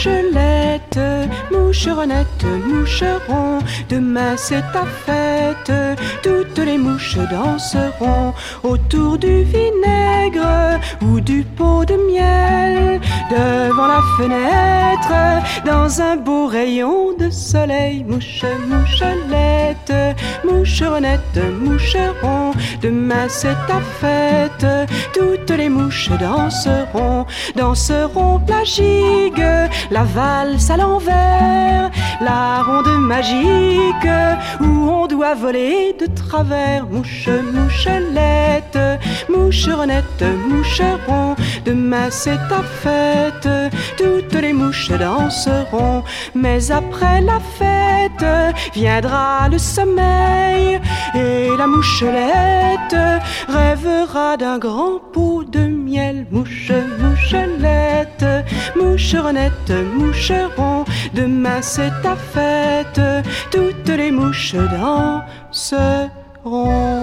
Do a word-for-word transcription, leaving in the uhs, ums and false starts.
mouchelette, moucheronnette, moucheron, demain c'est ta fête, toutes les mouches danseront autour du vinaigre ou du pot de miel, devant la fenêtre, dans un beau rayon de soleil. Mouche, mouchelette, moucheronnette, moucheron, demain c'est ta fête, toutes les mouches danseront, danseront la gigue, la valse à l'envers, la ronde magique où on doit voler de travers. Mouche, mouchelette, moucheronnette, moucheron, demain c'est ta fête, toutes les mouches danseront. Mais après la fête viendra le sommeil et la mouchelette rêvera d'un grand pot de miel. Mouche, mouchelette, moucheronnette, moucheron, demain c'est ta fête, toutes les mouches danseront.